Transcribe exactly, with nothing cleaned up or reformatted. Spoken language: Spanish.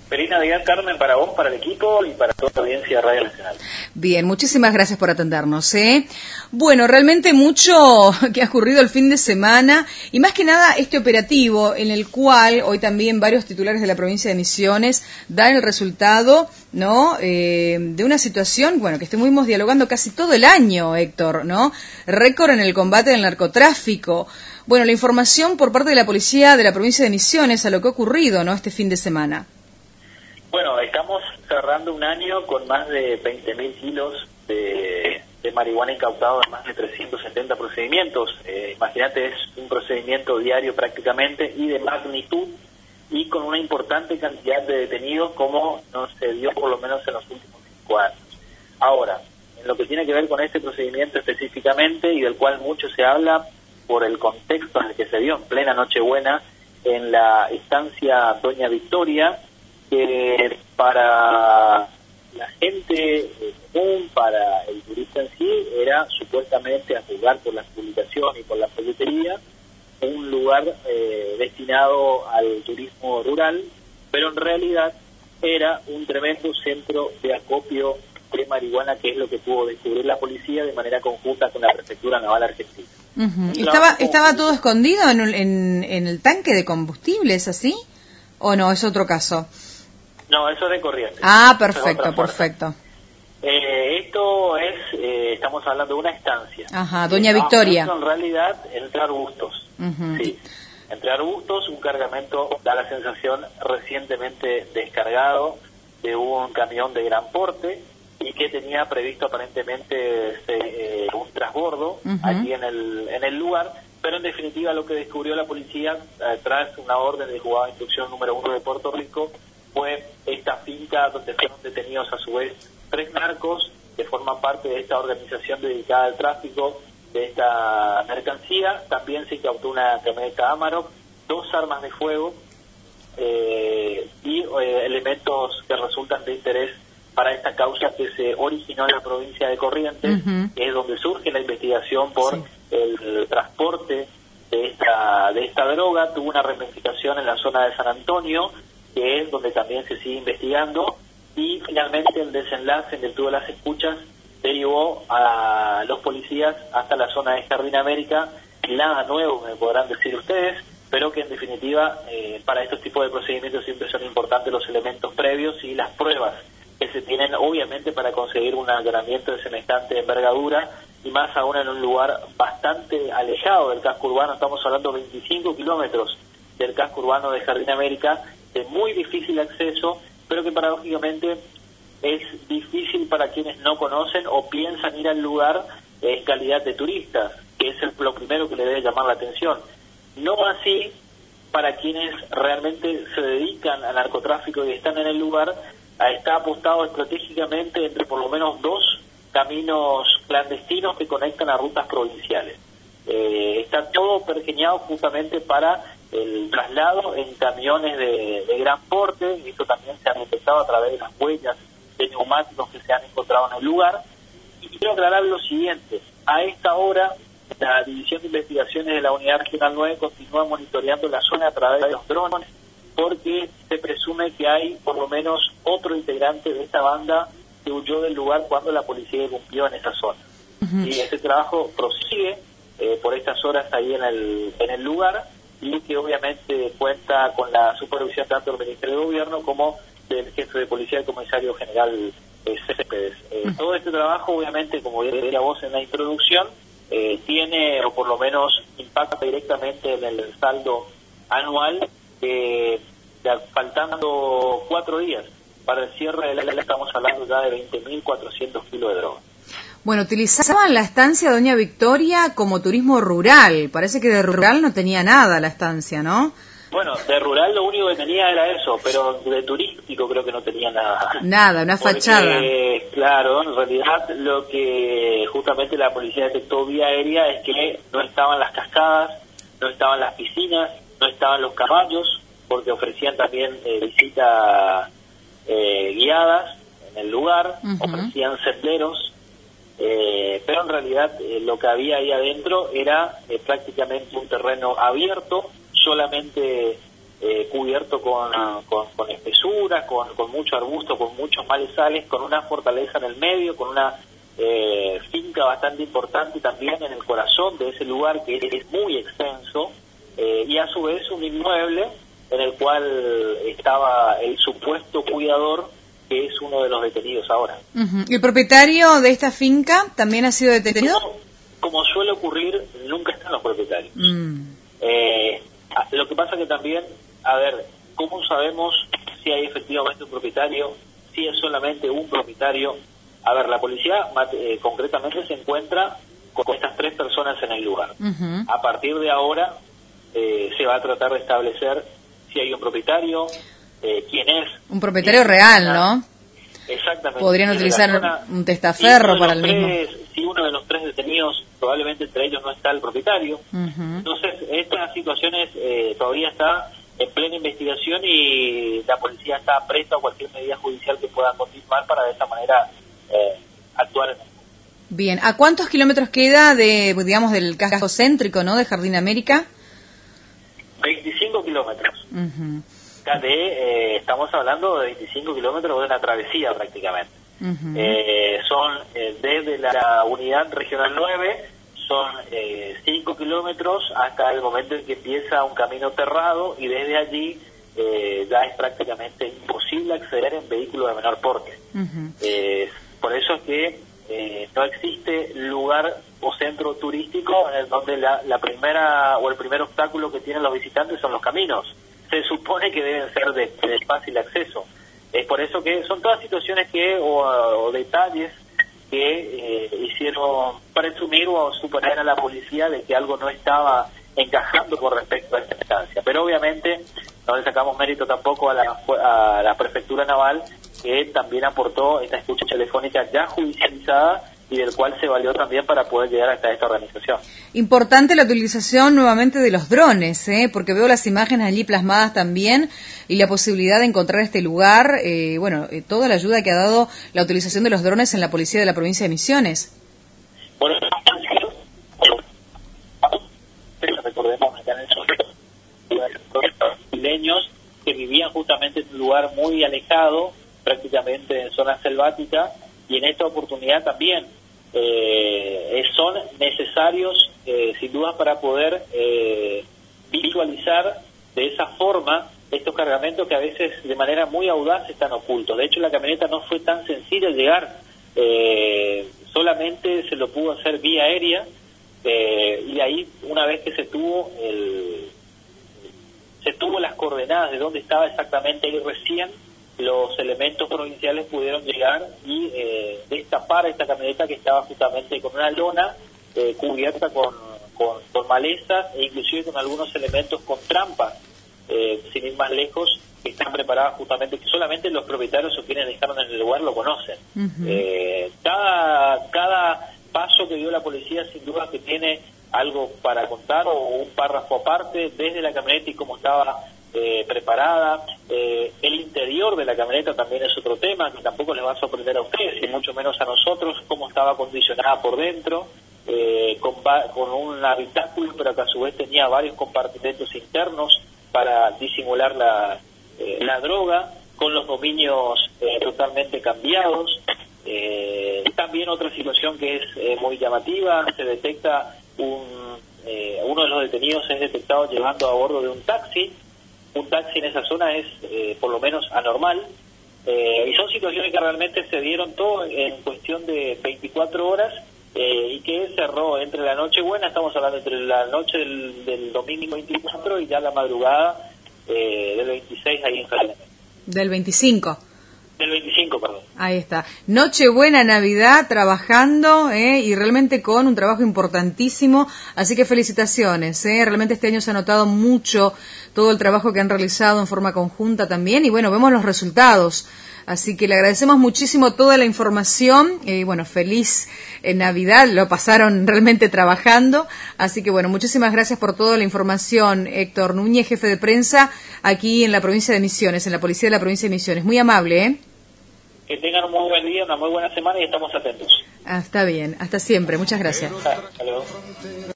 Feliz Navidad, Carmen, para vos, para el equipo y para toda la audiencia de Radio Nacional. Bien, muchísimas gracias por atendernos, ¿eh? Bueno, realmente mucho que ha ocurrido el fin de semana y más que nada este operativo en el cual hoy también varios titulares de la provincia de Misiones dan el resultado, ¿no? Eh, de una situación, bueno, que estuvimos dialogando casi todo el año, Héctor, ¿no? Récord en el combate del narcotráfico. Bueno, la información por parte de la policía de la provincia de Misiones a lo que ha ocurrido, ¿no? Este fin de semana. Bueno, estamos cerrando un año con más de veinte mil kilos de, de marihuana incautado en más de trescientos setenta procedimientos. Eh, Imagínate, es un procedimiento diario prácticamente y de magnitud y con una importante cantidad de detenidos como no se dio por lo menos en los últimos cinco años. Ahora, en lo que tiene que ver con este procedimiento específicamente y del cual mucho se habla por el contexto en el que se dio en plena Nochebuena en la estancia Doña Victoria, que para la gente común, para el turista en sí, era supuestamente, a juzgar por las publicaciones y por la folletería, un lugar eh, destinado al turismo rural, pero en realidad era un tremendo centro de acopio de marihuana, que es lo que pudo descubrir la policía de manera conjunta con la Prefectura Naval Argentina. Uh-huh. ¿Estaba, ¿Estaba todo escondido en, en, en el tanque de combustible, es así? ¿O no, es otro caso? No, eso es de Corrientes. Ah, perfecto, perfecto. Eh, esto es, eh, estamos hablando de una estancia. Ajá, Doña Victoria. En realidad, entre arbustos. Uh-huh. Sí, entre arbustos, un cargamento, da la sensación, recientemente descargado de un camión de gran porte y que tenía previsto aparentemente eh, un transbordo uh-huh. allí en el, en el lugar, pero en definitiva lo que descubrió la policía eh, tras una orden de juzgado de instrucción número uno de Puerto Rico fue esta finca donde fueron detenidos a su vez tres narcos que forman parte de esta organización dedicada al tráfico de esta mercancía. También se incautó una camioneta Amarok, dos armas de fuego eh, y eh, elementos que resultan de interés para esta causa que se originó en la provincia de Corrientes, uh-huh. que es donde surge la investigación por sí. el transporte de esta de esta droga. Tuvo una ramificación en la zona de San Antonio, que es donde también se sigue investigando, y finalmente el desenlace en virtud de las escuchas derivó a los policías hasta la zona de Jardín América. Nada nuevo, me podrán decir ustedes, pero que en definitiva eh, para estos tipos de procedimientos siempre son importantes los elementos previos y las pruebas que se tienen, obviamente, para conseguir un allanamiento de semejante envergadura, y más aún en un lugar bastante alejado del casco urbano. Estamos hablando de veinticinco kilómetros del casco urbano de Jardín América, de muy difícil acceso, pero que paradójicamente es difícil para quienes no conocen o piensan ir al lugar en calidad de turistas, que es el, lo primero que le debe llamar la atención. No así para quienes realmente se dedican al narcotráfico y están en el lugar. Está apostado estratégicamente entre por lo menos dos caminos clandestinos que conectan a rutas provinciales. Eh, está todo pergeñado justamente para el traslado en camiones de, de gran porte. Esto también se ha detectado a través de las huellas de neumáticos que se han encontrado en el lugar. Y quiero aclarar lo siguiente: a esta hora la División de Investigaciones de la Unidad Regional nueve continúa monitoreando la zona a través de los drones, porque se presume que hay por lo menos otro integrante de esta banda que huyó del lugar cuando la policía irrumpió en esa zona. Uh-huh. Y ese trabajo prosigue eh, por estas horas ahí en el, en el lugar, y que obviamente cuenta con la supervisión tanto del Ministerio de Gobierno como del jefe de policía, el comisario general eh, Céspedes. Eh, uh-huh. Todo este trabajo, obviamente, como decía vos en la introducción, eh, tiene, o por lo menos impacta directamente en el saldo anual, eh, faltando cuatro días para el cierre del año. Estamos hablando ya de veinte mil cuatrocientos kilos de droga. Bueno, utilizaban la estancia Doña Victoria como turismo rural. Parece que de rural no tenía nada la estancia, ¿no? Bueno, de rural lo único que tenía era eso, pero de turístico creo que no tenía nada. Nada, una Porque, fachada. Claro, en realidad lo que justamente la policía detectó vía aérea es que no estaban las cascadas, no estaban las piscinas, no estaban los caballos, porque ofrecían también eh, visitas eh, guiadas en el lugar, uh-huh. ofrecían senderos, eh, pero en realidad eh, lo que había ahí adentro era eh, prácticamente un terreno abierto, solamente eh, cubierto con, con, con espesura, con, con mucho arbusto, con muchos malezales, con una fortaleza en el medio, con una eh, finca bastante importante también en el corazón de ese lugar que es muy extenso, eh, y a su vez un inmueble en el cual estaba el supuesto cuidador, que es uno de los detenidos ahora. Uh-huh. ¿El propietario de esta finca también ha sido detenido? Como, como suele ocurrir, nunca están los propietarios. Mm. Eh, lo que pasa que también, a ver, ¿cómo sabemos si hay efectivamente un propietario, si es solamente un propietario? A ver, la policía eh, concretamente se encuentra con estas tres personas en el lugar. Uh-huh. A partir de ahora eh, se va a tratar de establecer si hay un propietario, eh, quién es. Un propietario real, ¿no? Exactamente. Podrían utilizar zona, un testaferro si para el tres, mismo. Si uno de los tres detenidos, probablemente entre ellos no está el propietario. Uh-huh. Entonces, estas situaciones eh, todavía está en plena investigación y la policía está presta a cualquier medida judicial que pueda continuar para de esa manera eh, actuar en el... Bien, ¿a cuántos kilómetros queda de, digamos, del casco céntrico, ¿no?, de Jardín América? veinticinco kilómetros. Uh-huh. De, eh, estamos hablando de veinticinco kilómetros de una travesía prácticamente. Uh-huh. Eh, son eh, desde la unidad regional nueve, son eh, cinco kilómetros hasta el momento en que empieza un camino cerrado, y desde allí eh, ya es prácticamente imposible acceder en vehículos de menor porte. Uh-huh. Eh, por eso es que eh, no existe lugar o centro turístico en el donde la, la primera o el primer obstáculo que tienen los visitantes son los caminos. Se supone que deben ser de, de fácil acceso. Es por eso que son todas situaciones que o, o detalles que eh, hicieron presumir o suponer a la policía de que algo no estaba encajando con respecto a esta instancia. Pero obviamente no le sacamos mérito tampoco a la, a la Prefectura Naval, que también aportó esta escucha telefónica ya judicializada y del cual se valió también para poder llegar hasta esta organización. Importante la utilización nuevamente de los drones, ¿eh? Porque veo las imágenes allí plasmadas también y la posibilidad de encontrar este lugar, eh, bueno, eh, toda la ayuda que ha dado la utilización de los drones en la policía de la provincia de Misiones. Bueno, recordemos acá en el sur, brasileños que vivían justamente en un lugar muy alejado, prácticamente en zona selvática, y en esta oportunidad también eh, son necesarios, eh, sin duda, para poder eh, visualizar de esa forma estos cargamentos que a veces de manera muy audaz están ocultos. De hecho, la camioneta no fue tan sencilla llegar, eh, solamente se lo pudo hacer vía aérea, eh, y ahí, una vez que se tuvo el, se tuvo las coordenadas de dónde estaba exactamente ahí recién, los elementos provinciales pudieron llegar y eh, destapar esta camioneta que estaba justamente con una lona eh, cubierta con, con, con malezas e inclusive con algunos elementos con trampas, eh, sin ir más lejos, que están preparadas justamente, que solamente los propietarios o quienes dejaron en el lugar lo conocen. Uh-huh. eh, cada, cada paso que dio la policía sin duda que tiene algo para contar o un párrafo aparte, desde la camioneta y cómo estaba Eh, preparada. Eh, el interior de la camioneta también es otro tema que tampoco les va a sorprender a ustedes y mucho menos a nosotros, cómo estaba acondicionada por dentro, eh, con, con un habitáculo, pero que a su vez tenía varios compartimentos internos para disimular la, eh, la droga, con los dominios eh, totalmente cambiados. Eh, también otra situación que es eh, muy llamativa, se detecta un eh, uno de los detenidos es detectado llevando a bordo de un taxi. Un taxi en esa zona es eh, por lo menos anormal, eh, y son situaciones que realmente se dieron todo en cuestión de veinticuatro horas, eh, y que cerró entre la noche buena, estamos hablando entre la noche del, del domingo veinticuatro y ya la madrugada eh, del veintiséis ahí en Jalén. Del veinticinco. Del veinticinco, perdón. Ahí está. Nochebuena, Navidad, trabajando, ¿eh? Y realmente con un trabajo importantísimo. Así que felicitaciones, ¿eh? Realmente este año se ha notado mucho todo el trabajo que han realizado en forma conjunta también. Y bueno, vemos los resultados. Así que le agradecemos muchísimo toda la información. Y bueno, feliz eh, Navidad. Lo pasaron realmente trabajando. Así que bueno, muchísimas gracias por toda la información, Héctor Núñez, jefe de prensa aquí en la provincia de Misiones, en la Policía de la Provincia de Misiones. Muy amable, ¿eh? Que tengan un muy buen día, una muy buena semana y estamos atentos. Ah, está bien, hasta siempre, muchas gracias. Hasta luego.